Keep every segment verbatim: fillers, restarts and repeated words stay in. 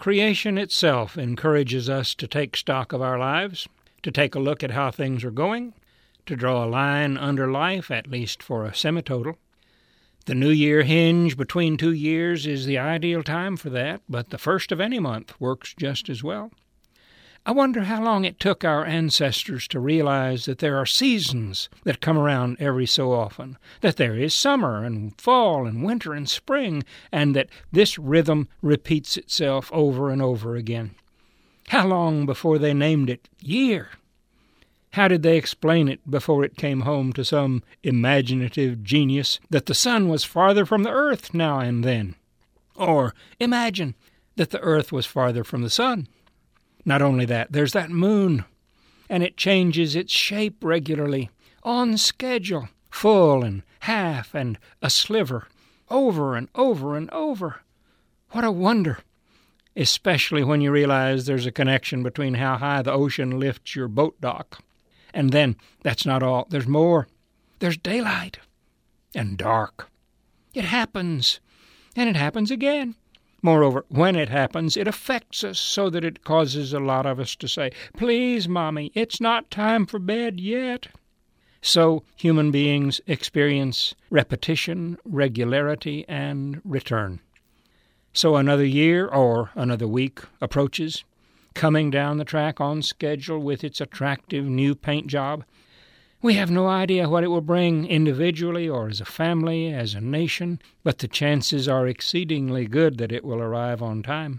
creation itself encourages us to take stock of our lives, to take a look at how things are going, to draw a line under life, at least for a semitotal. The New Year hinge between two years is the ideal time for that, but the first of any month works just as well. I wonder how long it took our ancestors to realize that there are seasons that come around every so often, that there is summer and fall and winter and spring, and that this rhythm repeats itself over and over again. How long before they named it year? How did they explain it before it came home to some imaginative genius that the sun was farther from the earth now and then? Or imagine that the earth was farther from the sun. Not only that, there's that moon, and it changes its shape regularly, on schedule, full and half and a sliver, over and over and over. What a wonder! Especially when you realize there's a connection between how high the ocean lifts your boat dock. And then, that's not all. There's more. There's daylight and dark. It happens, and it happens again. Moreover, when it happens, it affects us so that it causes a lot of us to say, "Please, Mommy, it's not time for bed yet." So human beings experience repetition, regularity, and return. So another year or another week approaches, coming down the track on schedule with its attractive new paint job. We have no idea what it will bring individually or as a family, as a nation, but the chances are exceedingly good that it will arrive on time.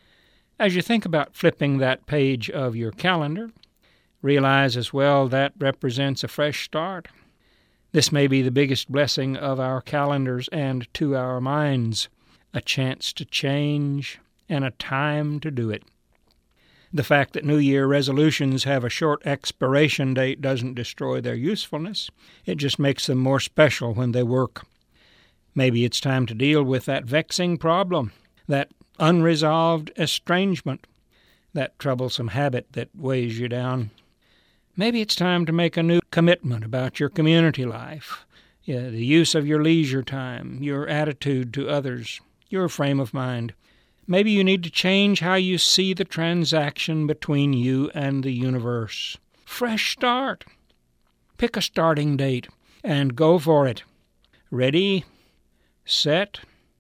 As you think about flipping that page of your calendar, realize as well that represents a fresh start. This may be the biggest blessing of our calendars and to our minds, a chance to change and a time to do it. The fact that New Year resolutions have a short expiration date doesn't destroy their usefulness. It just makes them more special when they work. Maybe it's time to deal with that vexing problem, that unresolved estrangement, that troublesome habit that weighs you down. Maybe it's time to make a new commitment about your community life, yeah, the use of your leisure time, your attitude to others, your frame of mind. Maybe you need to change how you see the transaction between you and the universe. Fresh start. Pick a starting date and go for it. Ready, set,